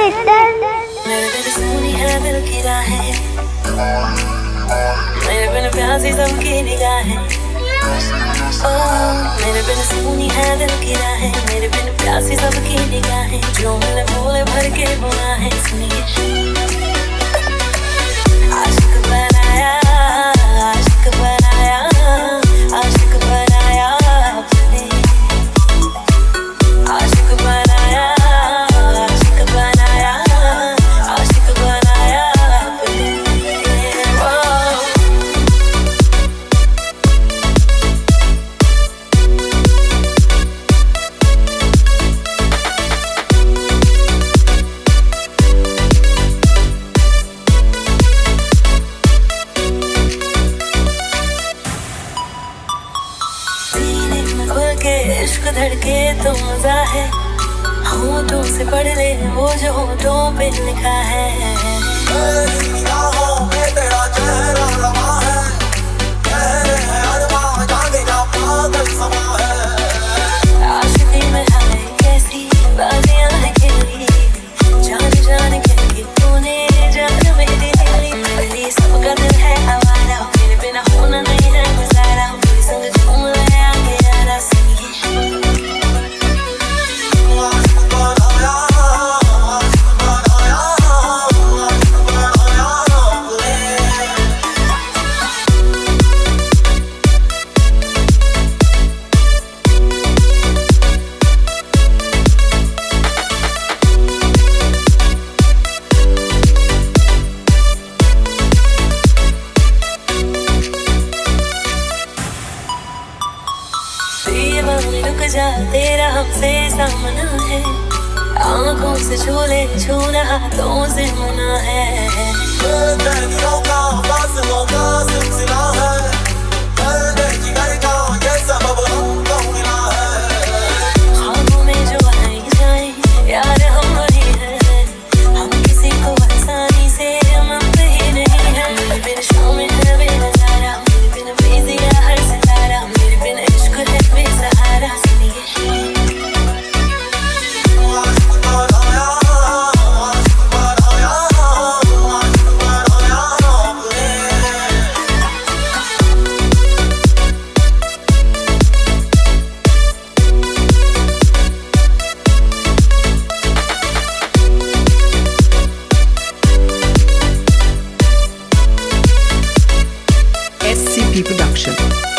Little. मेरे बिन सुनी है दिल की राहें, मेरे बिन प्यासी सबकी निगाहें। मेरे बिन सुनी है दिल की राहें, मेरे बिन प्यासी सबकी निगाहें। जो मैंने भोले भर के बुना है, सुनिए आशिक बनाया, आशिक बनाया, आशिक बनाया आपने, आशिक बनाया, आशिक बनाया, आशिक बनाया आपने। इश्क धड़के तो मजा है, होठों से पढ़ ले वो जो होठों पे लिखा है। निगाहों में तेरा चेहरा रवा है, गहरे हैं अरमां जाने का पागल समा है। आशिकी में है कैसी बाजियां हैं खेली, जान जान के तूने जान मेरी दिली। सबका दिल है आवारा, मेरे बिना होना नहीं है गुजारा। मेरे संग झूम ले आगे यारा, सुनिए रुक जा, तेरा हमसे सामना है। आंखों से छू ले, छूना हाथों से होना है। तेरियों का फासलों का सिलसिला है, करने की घर का ये सबब हमको मिला है। ख्वाबों में जो आए जाए यार हम वही हैं, हम किसी को आसानी से मानते ही नहीं हैं। मेरे बिन शाम है बेनजारा, मेरे बिन बेजिया हर सितारा। मेरे बिन इश्क है बेसहारा, SCP Production.